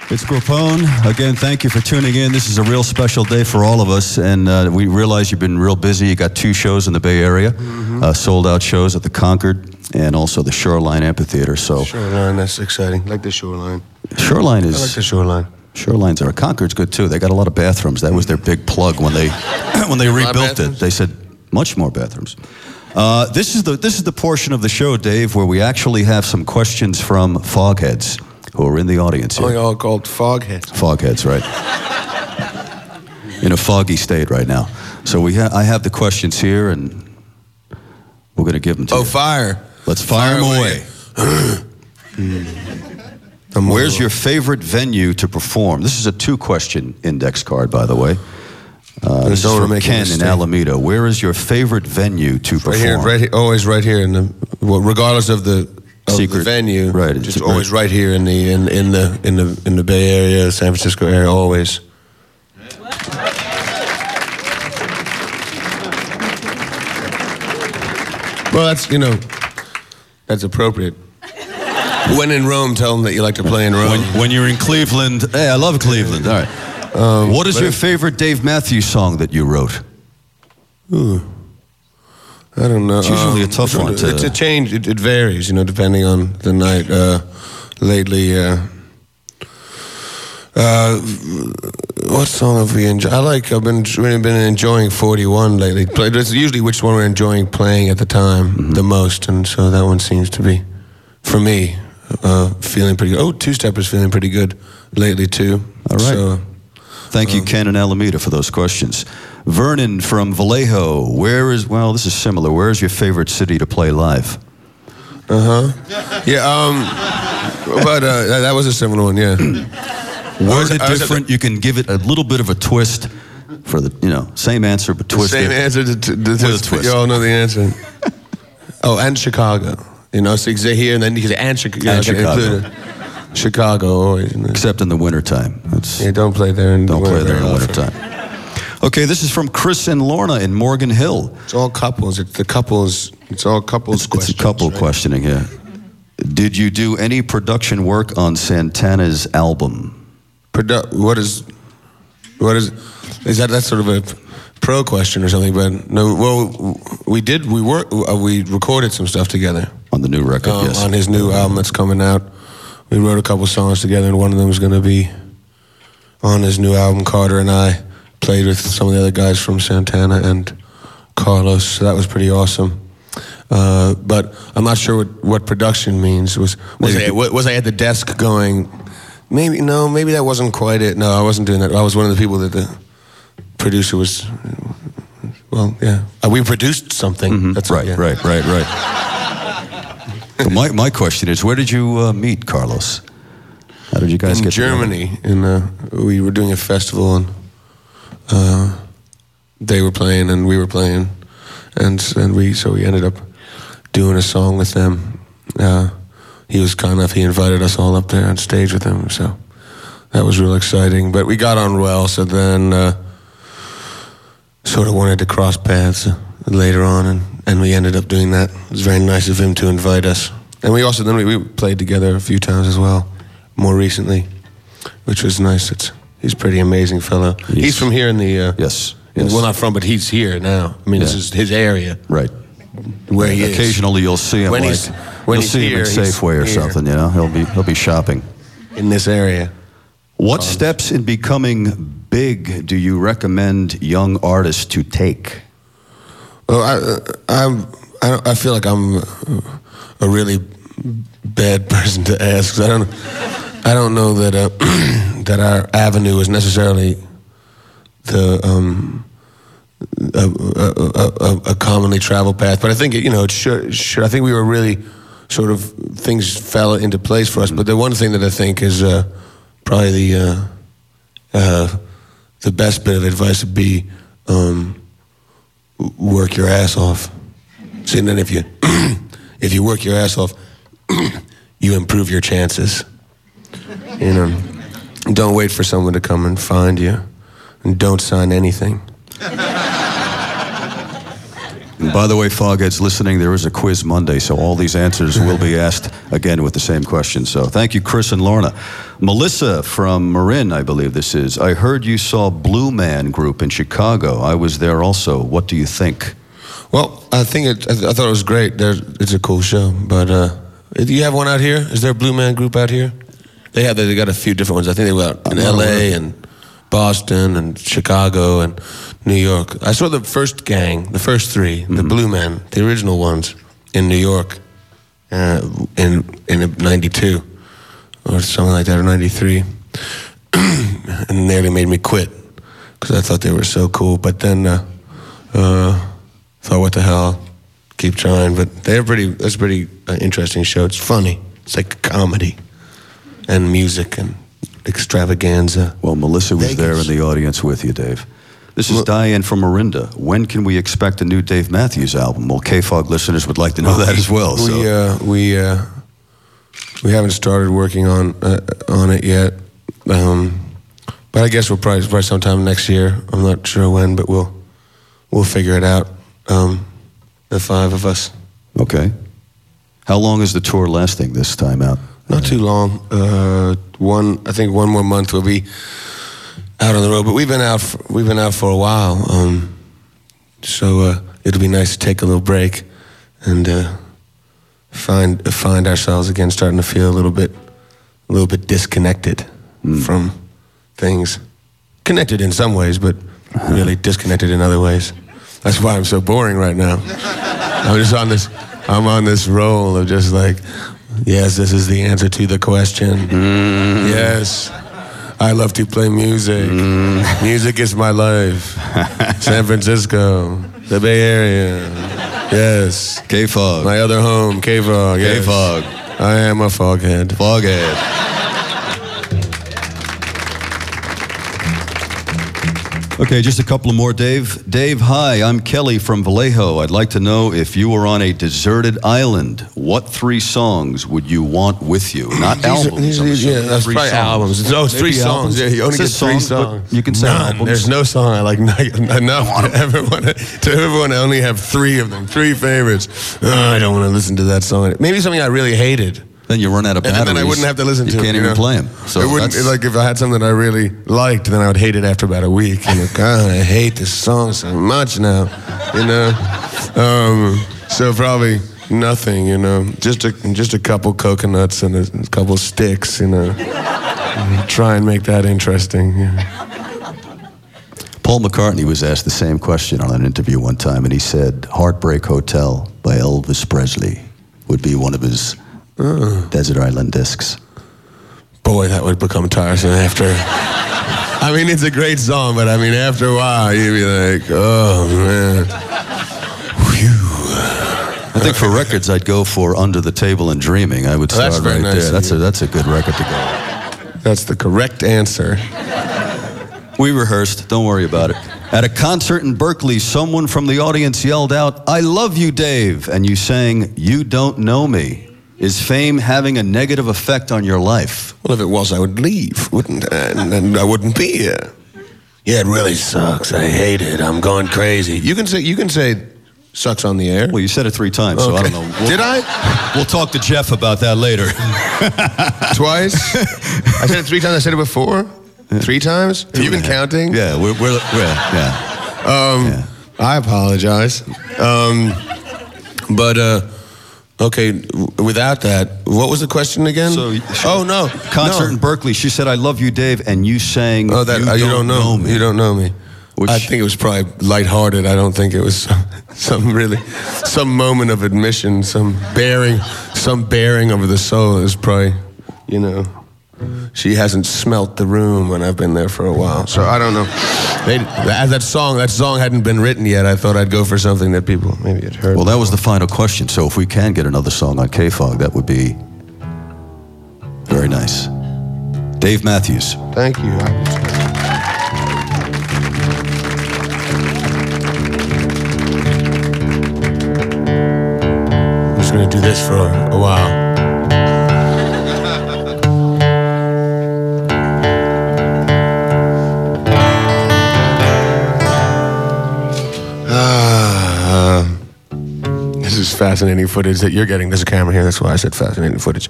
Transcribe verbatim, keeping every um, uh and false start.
It's Gropone. Again, thank you for tuning in. This is a real special day for all of us, and uh, we realize you've been real busy. You got two shows in the Bay Area, mm-hmm. uh, sold-out shows at the Concord and also the Shoreline Amphitheater. So Shoreline, that's exciting. I like the Shoreline. Shoreline is... I like the Shoreline. Shorelines are. Concord's good, too. They got a lot of bathrooms. That was their big plug when they when they rebuilt it. They said, much more bathrooms. Uh, this is the this is the portion of the show, Dave, where we actually have some questions from Fogheads who are in the audience here. Oh, y'all called Fogheads. Fogheads, right. In a foggy state right now. So we ha I have the questions here, and we're going to give them to oh, you. Oh, fire. Let's fire, fire them away. away. Where's your favorite venue to perform? This is a two-question index card, by the way. Uh, this is from Ken in Alameda. Where is your favorite venue to perform? Right here, right here, always right here in the, well, regardless of the of Secret, the venue, right? Just always right. right here in the in in the in the in the Bay Area, San Francisco area, always. Well, that's you know, that's appropriate. When in Rome, tell them that you like to play in Rome. When, when you're in Cleveland, hey, I love Cleveland. All right. Um, what is your favorite Dave Matthews song that you wrote? Ooh, I don't know. It's usually um, a tough one to... It's a change. It, it varies, you know, depending on the night. Uh, lately, uh, uh, what song have we enjoyed? I like, I've been really been enjoying forty-one lately. It's usually which one we're enjoying playing at the time mm-hmm. the most, and so that one seems to be, for me, uh, feeling pretty good. Oh, Two-Step is feeling pretty good lately, too. All right. So, Thank you, Ken and Alameda, for those questions. Vernon from Vallejo, where is, well, this is similar. Where is your favorite city to play live? Uh-huh. Yeah, um, but uh, that was a similar one, yeah. Word it different, you can give it a little bit of a twist for the, you know, same answer, but twist Same it. answer, to, to, to, with a twist. You all know the answer. Oh, and Chicago. You know, so you say here, and then you can say, and, Chi you know, and Chicago. Chicago, always. You know. Except in the wintertime. It's, yeah, don't play there in don't the play there in the winter wintertime. Okay, this is from Chris and Lorna in Morgan Hill. It's all couples. It's the couples. It's all couples it's, questions. It's a couple right? questioning here. Did you do any production work on Santana's album? Produ what is, what is, is that, that's sort of a pro question or something, but no, well, we did, we work, uh, we recorded some stuff together. On the new record, um, yes. On his new album that's coming out. We wrote a couple songs together, and one of them was going to be on his new album. Carter and I played with some of the other guys from Santana and Carlos, so that was pretty awesome. Uh, but I'm not sure what, what production means. Was was I, was I at the desk going, maybe, no, maybe that wasn't quite it. No, I wasn't doing that. I was one of the people that the producer was, well, yeah. Uh, we produced something. Mm-hmm. That's right, yeah. right, right, right. So my, my question is, where did you uh, meet Carlos? How did you guys in get Germany? In uh, we were doing a festival, and uh, they were playing, and we were playing, and and we so we ended up doing a song with them. Uh, he was kind enough; he invited us all up there on stage with him, so that was real exciting. But we got on well, so then uh, sort of wanted to cross paths later on, and. And we ended up doing that. It was very nice of him to invite us. And we also, then we, we played together a few times as well, more recently, which was nice. It's, he's a pretty amazing fellow. He's, he's from here in the... Uh, yes, yes. Well, not from, but he's here now. I mean, yeah. This is his area. Right. Where he Occasionally is. you'll see him when like, he's, when you'll he's see here, him in Safeway or here. something, you know? He'll be, he'll be shopping. In this area. What um, steps in becoming big do you recommend young artists to take? Well, I, I'm... I, I feel like I'm a really bad person to ask, 'cause I don't, I don't know that uh, that our avenue is necessarily the um, a, a, a, a commonly traveled path. But I think it, you know it should, should. I think we were really sort of things fell into place for us. But the one thing that I think is uh, probably the uh, uh, the best bit of advice would be um, work your ass off. See, and then if you if you work your ass off, you improve your chances. You know, don't wait for someone to come and find you, and don't sign anything. And by the way, Fogheads listening, there is a quiz Monday, so all these answers will be asked again with the same question. So thank you, Chris and Lorna. Melissa from Marin, I believe this is. I heard you saw Blue Man Group in Chicago. I was there also. What do you think? Well, I think it, I, th- I thought it was great. There's, it's a cool show. But uh, do you have one out here? Is there a Blue Man Group out here? They have. They got a few different ones. I think they were out in L A and Boston and Chicago and New York. I saw the first gang, the first three, mm-hmm. the Blue Men, the original ones, in New York uh, in in ninety-two or something like that, or ninety-three. And nearly made me quit because I thought they were so cool. But then uh, uh, thought, what the hell, keep trying. But they're pretty. That's a pretty uh, interesting show. It's funny. It's like comedy and music and extravaganza. Well, Melissa was Vegas. there in the audience with you, Dave. This is well, Diane from Marinda. When can we expect a new Dave Matthews album? Well, K-Fog listeners would like to know that as well. We so. uh, we uh, we haven't started working on uh, on it yet, um, but I guess we'll probably probably sometime next year. I'm not sure when, but we'll we'll figure it out. Um, the five of us. Okay. How long is the tour lasting this time out? Not too long. Uh, one, I think one more month we'll be out on the road. But we've been out. For, we've been out for a while. Um, so uh, it'll be nice to take a little break and uh, find find ourselves again, starting to feel a little bit, a little bit disconnected mm. from things. Connected in some ways, but really disconnected in other ways. That's why I'm so boring right now. I'm just on this. I'm on this roll of just like. Yes, this is the answer to the question. Mm. Yes, I love to play music. Mm. Music is my life. San Francisco, the Bay Area. Yes. K-Fog. My other home, K-Fog. Yes. K-Fog. I am a foghead. Foghead. Okay, just a couple of more, Dave. Dave, hi, I'm Kelly from Vallejo. I'd like to know if you were on a deserted island, what three songs would you want with you? Not these albums. Are, these, these, yeah, that's probably albums. No, it's three songs. Yeah, you only get three songs. songs. You can say None. albums. There's no song I like enough to ever want to, to ever want to only have three of them, three favorites. Oh, I don't want to listen to that song. Maybe something I really hated. Then you run out of batteries. And then I wouldn't have to listen you to it. You can't even know? play them. So it wouldn't, like if I had something I really liked, then I would hate it after about a week. And like, God, I hate this song so much now, you know. Um, so probably nothing, you know. Just a just a couple coconuts and a, a couple sticks, you know. And try and make that interesting. Yeah. Paul McCartney was asked the same question on an interview one time, and he said, "Heartbreak Hotel" by Elvis Presley would be one of his. Uh, Desert Island discs. Boy, that would become tiresome after. I mean, it's a great song, but I mean, after a while, you'd be like, oh, man. Whew. I think for records, I'd go for Under the Table and Dreaming. I would start that's right nice there. That's a, that's a good record to go. That's the correct answer. We rehearsed. Don't worry about it. At a concert in Berkeley, someone from the audience yelled out, "I love you, Dave," and you sang, "You Don't Know Me." Is fame having a negative effect on your life? Well, if it was, I would leave, wouldn't I? And then I wouldn't be here. Yeah, it really sucks. I hate it. I'm going crazy. You can say, you can say, sucks on the air. Well, you said it three times, okay. So I don't know. We'll, Did I? We'll talk to Jeff about that later. Twice? I said it three times. I said it before. Three times? Have you been counting? Yeah, we're, we're, we're yeah. Um, yeah. I apologize. Um, but, uh, Okay, without that, what was the question again? So, oh, no. Concert no. in Berkeley, she said, "I love you, Dave," and you sang, oh, that, you, uh, don't you don't know, know me. You don't know me. Which, I think it was probably lighthearted. I don't think it was some, some really, some moment of admission, some bearing, some bearing over the soul. It was probably, you know, she hasn't smelt the room when I've been there for a while. So I don't know. They, as that song, that song hadn't been written yet. I thought I'd go for something that people maybe had heard. Well, that was the final question. So if we can get another song on K-Fog, that would be very nice. Dave Matthews. Thank you. I'm just going to do this for a while. fascinating footage that you're getting. There's a camera here, that's why I said fascinating footage.